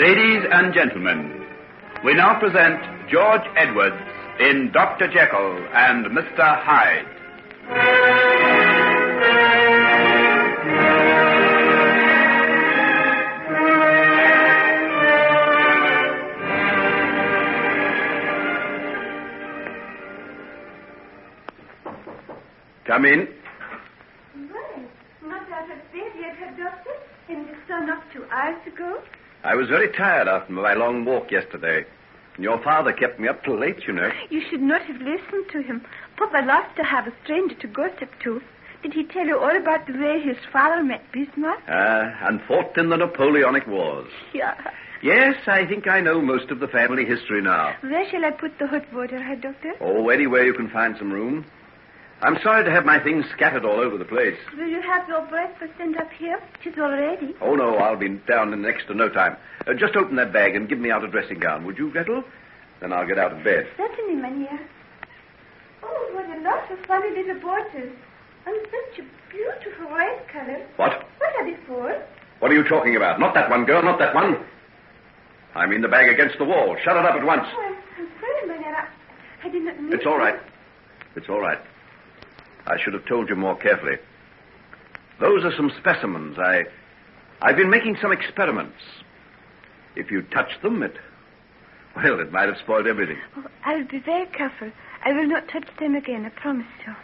Ladies and gentlemen, we now present George Edwards in Dr. Jekyll and Mr. Hyde. Come in. Well, not out of bed yet, Herr Doctor? And the sun up 2 hours ago? I was very tired after my long walk yesterday. And your father kept me up till late, you know. You should not have listened to him. Papa loves to have a stranger to gossip to. Did he tell you all about the way his father met Bismarck? And fought in the Napoleonic Wars. Yeah. Yes, I think I know most of the family history now. Where shall I put the hot water, Herr Doctor? Oh, anywhere you can find some room. I'm sorry to have my things scattered all over the place. Will you have your breakfast sent up here? It is all ready. Oh, no, I'll be down in next to no time. Just open that bag and give me out a dressing gown, would you, Gretel? Then I'll get out of bed. Certainly, Mania. Oh, what a lot of funny little bottles. And such a beautiful red color. What? What are they for? What are you talking about? Not that one, girl, not that one. I mean the bag against the wall. Shut it up at once. Oh, I'm sorry, Mania. I did not mean It's all right. It's all right. I should have told you more carefully. Those are some specimens. I've been making some experiments. If you touch them, it might have spoiled everything. Oh, I'll be very careful. I will not touch them again, I promise you.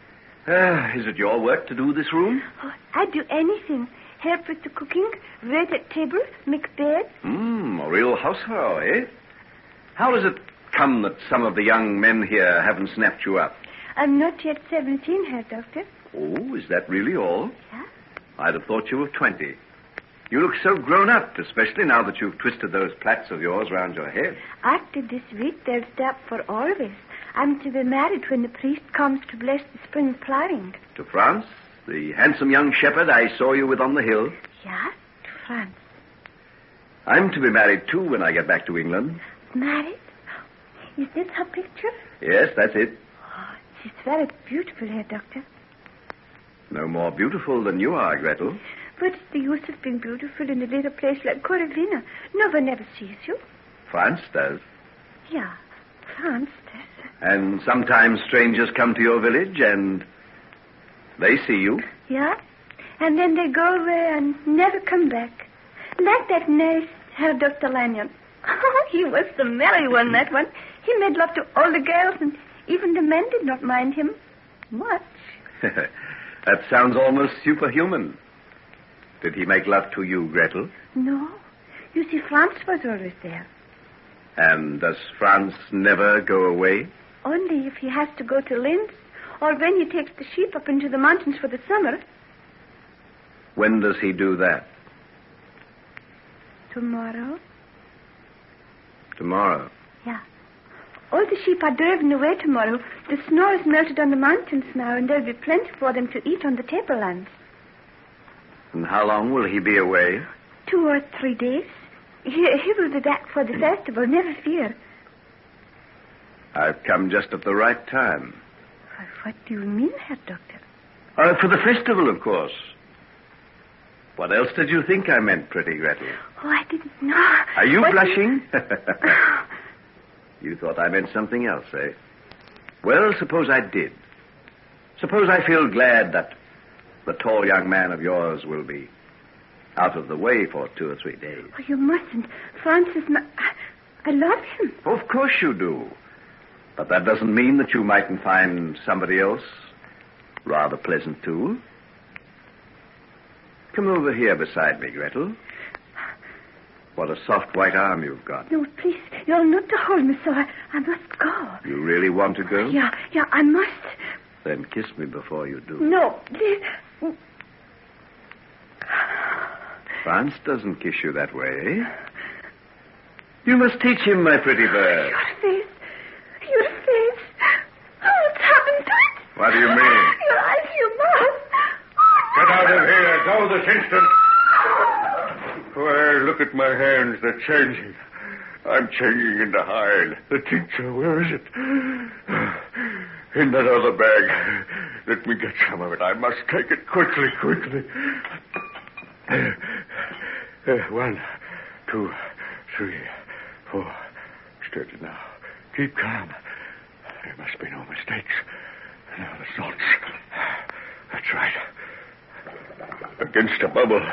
Is it your work to do this room? Oh, I'd do anything. Help with the cooking, wait at table, make bed. A real housefrau, eh? How does it come that some of the young men here haven't snapped you up? I'm not yet 17, Herr Doctor. Oh, is that really all? Yeah. I'd have thought you were 20. You look so grown up, especially now that you've twisted those plaits of yours round your head. After this week, they'll stop for always. I'm to be married when the priest comes to bless the spring plowing. To France? The handsome young shepherd I saw you with on the hill? Yeah, to France. I'm to be married, too, when I get back to England. Married? Is this her picture? Yes, that's it. Oh, she's very beautiful, Herr Doctor. No more beautiful than you are, Gretel. What's the use of being beautiful in a little place like Corvina? No one ever sees you. France does. Yeah, France does. And sometimes strangers come to your village and they see you. Yeah, and then they go away and never come back. Like that nice Herr Dr. Lanyon. He was the merry one, that one. He made love to all the girls, and even the men did not mind him much. That sounds almost superhuman. Did he make love to you, Gretel? No. You see, France was always there. And does France never go away? Only if he has to go to Linz, or when he takes the sheep up into the mountains for the summer. When does he do that? Tomorrow. Tomorrow? Yeah. All the sheep are driven away tomorrow. The snow is melted on the mountains now, and there'll be plenty for them to eat on the tablelands. And how long will he be away? 2 or 3 days. He will be back for the festival, never fear. I've come just at the right time. What do you mean, Herr Doctor? For the festival, of course. What else did you think I meant, pretty Gretel? Oh, I didn't know. Are you blushing? You thought I meant something else, eh? Well, suppose I did. Suppose I feel glad that the tall young man of yours will be out of the way for 2 or 3 days. Oh, you mustn't. Francis, I love him. Of course you do. But that doesn't mean that you mightn't find somebody else rather pleasant, too. Come over here beside me, Gretel. What a soft white arm you've got. No, please. You're not to hold me, so I must go. You really want to go? Yeah, I must. Then kiss me before you do. No, please. France doesn't kiss you that way. You must teach him, my pretty bird. Your face. Oh, what's happened to it? What do you mean? Your eyes, your mouth. Get out of here. Go this instant. Well, look at my hands. They're changing. I'm changing into hide. The tincture, where is it? In that other bag. Let me get some of it. I must take it quickly. 1, 2, 3, 4. Steady now. Keep calm. There must be no mistakes. Now the salts. That's right. Against a bubble.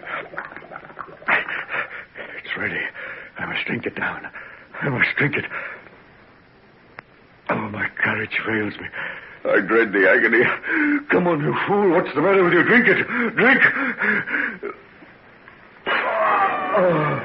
It's ready. I must drink it down. I must drink it. Oh, my courage fails me. I dread the agony. Come on, you fool. What's the matter with you? Drink it. Drink. Oh.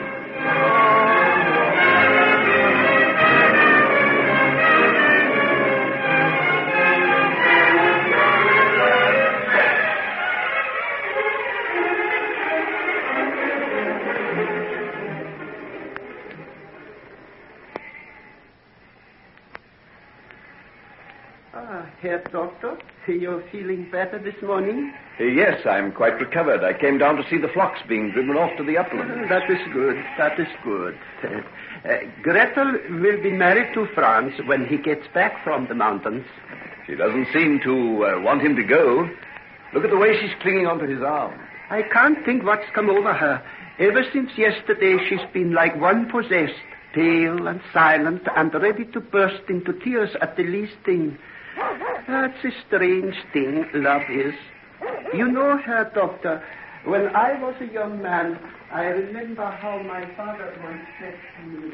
Herr Doctor, you're feeling better this morning? Yes, I'm quite recovered. I came down to see the flocks being driven off to the upland. That is good. That is good. Gretel will be married to Franz when he gets back from the mountains. She doesn't seem to want him to go. Look at the way she's clinging onto his arm. I can't think what's come over her. Ever since yesterday, she's been like one possessed, pale and silent and ready to burst into tears at the least thing. That's a strange thing, love is. You know, Herr Doctor, when I was a young man, I remember how my father once said to me...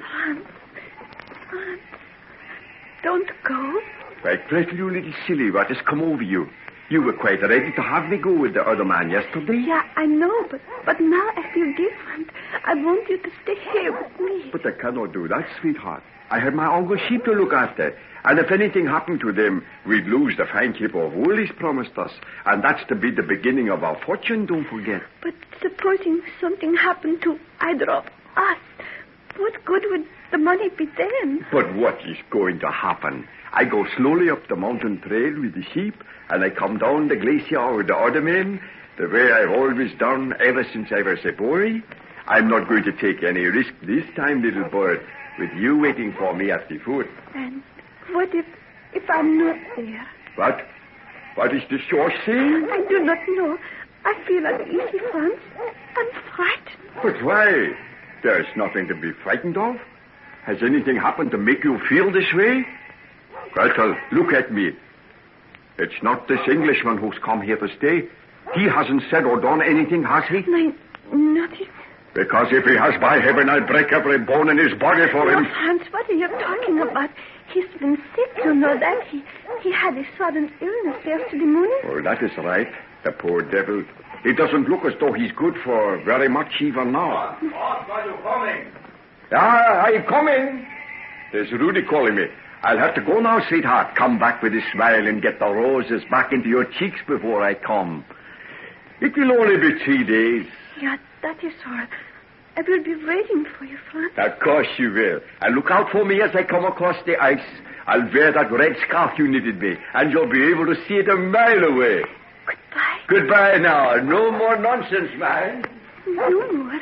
Franz, don't go. Why, Gretel, you little silly, what has come over you? You were quite ready to have me go with the other man yesterday. Yeah, I know, but now I feel different. I want you to stay here with me. But I cannot do that, sweetheart. I have my uncle's sheep to look after. And if anything happened to them, we'd lose the fine keep of wool he's promised us. And that's to be the beginning of our fortune, don't forget. But supposing something happened to either of us, what good would the money be then? But what is going to happen? I go slowly up the mountain trail with the sheep, and I come down the glacier with the other men, the way I've always done ever since I was a boy. I'm not going to take any risk this time, little bird, with you waiting for me at the foot. And what if I'm not there? What? What is the shore saying? I do not know. I feel uneasy, Franz. I'm frightened. But why? There's nothing to be frightened of. Has anything happened to make you feel this way? Gretel, look at me. It's not this Englishman who's come here to stay. He hasn't said or done anything, has he? No, nothing. Because if he has, by heaven, I'll break every bone in his body for him. Franz, what are you talking about? He's been sick, you know that. He had a sudden illness yesterday morning. Oh, that is right. The poor devil. It doesn't look as though he's good for very much even now. What are you coming? I'm coming. There's Rudy calling me. I'll have to go now, sweetheart. Come back with a smile and get the roses back into your cheeks before I come. It will only be 3 days. Yeah, that is all. I will be waiting for you, Franz. Of course you will. And look out for me as I come across the ice. I'll wear that red scarf you knitted me, and you'll be able to see it a mile away. Goodbye. Goodbye now. No more nonsense, man. No more.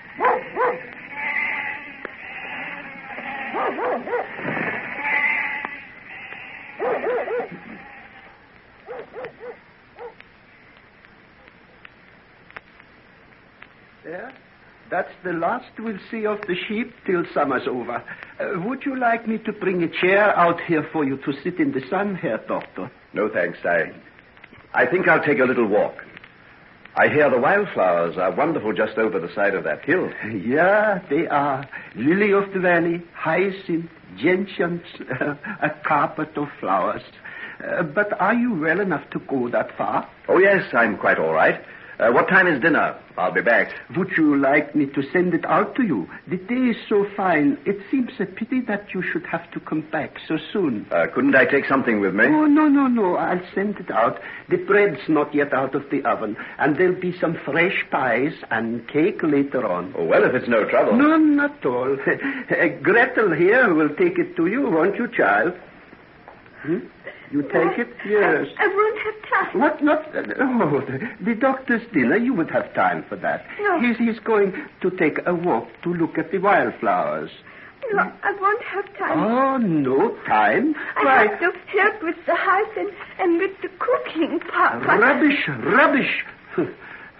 There. That's the last we'll see of the sheep till summer's over. Would you like me to bring a chair out here for you to sit in the sun, Herr Doctor? No, thanks. I think I'll take a little walk. I hear the wildflowers are wonderful just over the side of that hill. Yeah, they are. Lily of the valley, hyacinth, gentians, a carpet of flowers. But are you well enough to go that far? Oh, yes, I'm quite all right. What time is dinner? I'll be back. Would you like me to send it out to you? The day is so fine. It seems a pity that you should have to come back so soon. Couldn't I take something with me? Oh, no. I'll send it out. The bread's not yet out of the oven, and there'll be some fresh pies and cake later on. Oh, well, if it's no trouble. No, not all. Gretel here will take it to you, won't you, child? You take it? Yes. I won't have time. What? Not? The doctor's dinner. You would have time for that. No. He's going to take a walk to look at the wildflowers. No, I won't have time. Oh, no time? I have to help with the house and with the cooking part. Rubbish.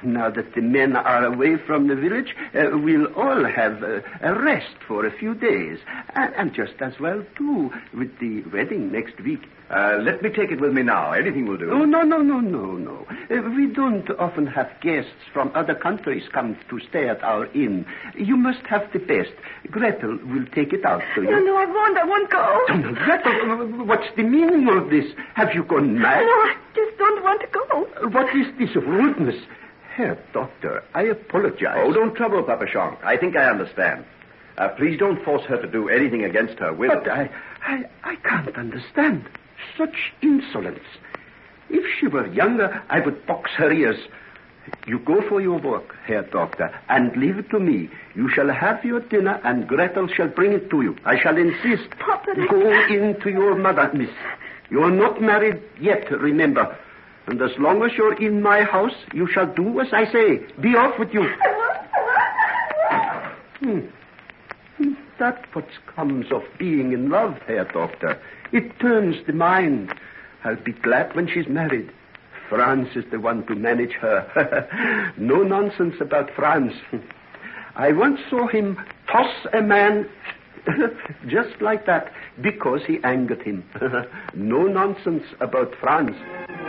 Now that the men are away from the village, we'll all have a rest for a few days. And just as well, too, with the wedding next week. Let me take it with me now. Anything will do. Oh, no. We don't often have guests from other countries come to stay at our inn. You must have the best. Gretel will take it out to you. No, I won't go. Oh, Gretel, what's the meaning of this? Have you gone mad? No, I just don't want to go. What is this rudeness? Herr Doctor, I apologize. Oh, don't trouble, Papa Shank. I think I understand. Please don't force her to do anything against her will. But I can't understand. Such insolence. If she were younger, I would box her ears. You go for your work, Herr Doctor, and leave it to me. You shall have your dinner, and Gretel shall bring it to you. I shall insist. Papa, Go in to your mother, miss. You are not married yet, remember. And as long as you're in my house, you shall do as I say. Be off with you. That's what comes of being in love, Herr Doctor. It turns the mind. I'll be glad when she's married. Franz is the one to manage her. No nonsense about Franz. I once saw him toss a man just like that because he angered him. No nonsense about Franz.